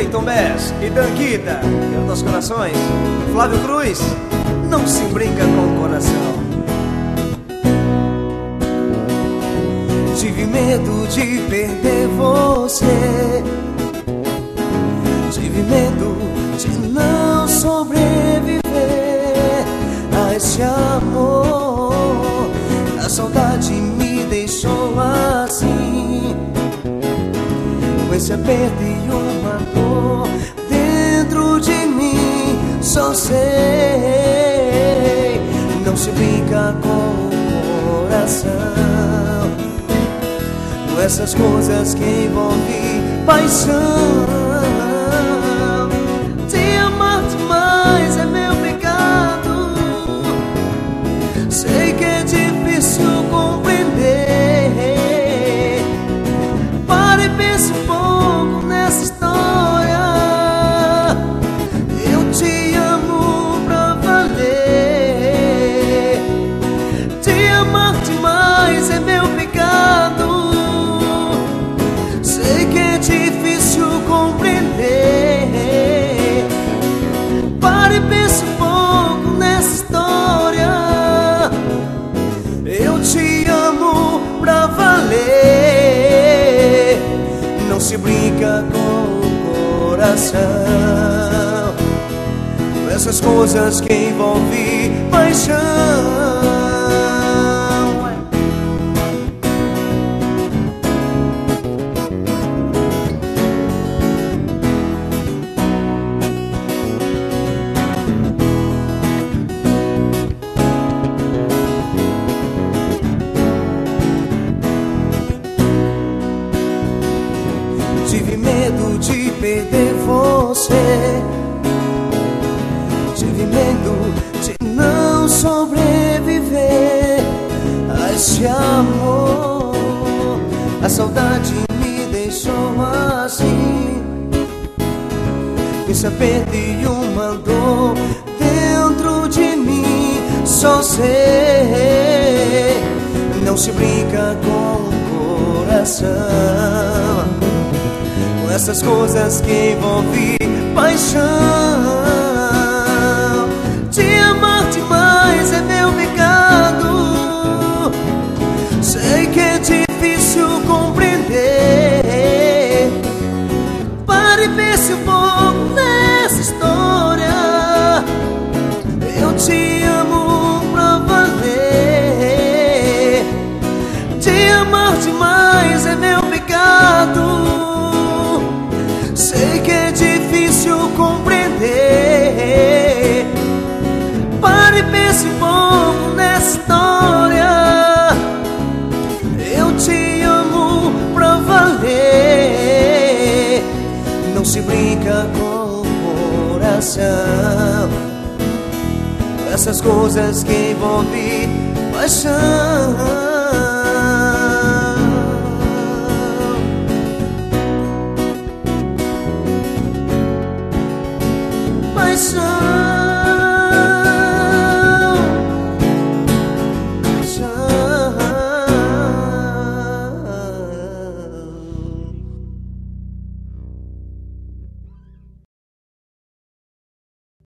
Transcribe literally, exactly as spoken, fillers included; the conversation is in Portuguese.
Cleiton Bess e Danquita, pelos nossos corações. Flávio Cruz, não se brinca com o coração. Tive medo de perder você, tive medo de não sobreviver a esse amor. A saudade me deixou assim, com esse aperto e uma dor dentro de mim. Só sei, não se brinca com o coração, com essas coisas que envolvem paixão. Te amar demais é meu pecado, sei que é difícil compreender. Pare e pense um pouco nessa história. Eu te amo pra valer. Te amar demais é meu pecado, sei que é difícil compreender. Pare e pense um pouco nessa história. Eu te amo pra valer. Não se brinca com o coração, com essas coisas que envolvem paixão. Tive medo de perder você, tive medo de não sobreviver a esse amor. A saudade me deixou assim, com esse aperto e uma dor dentro de mim. Só sei, não se brinca com o coração, com essas coisas que envolvem paixão. Te amar demais é meu pecado, sei que é difícil compreender. Pare e pense um pouco nessa história. Eu te amo pra valer. Te amar demais é meu pecado, sei que é difícil compreender. Pare e pense um pouco nessa história. Eu te amo pra valer. Não se brinca com o coração, com essas coisas que envolvem paixão.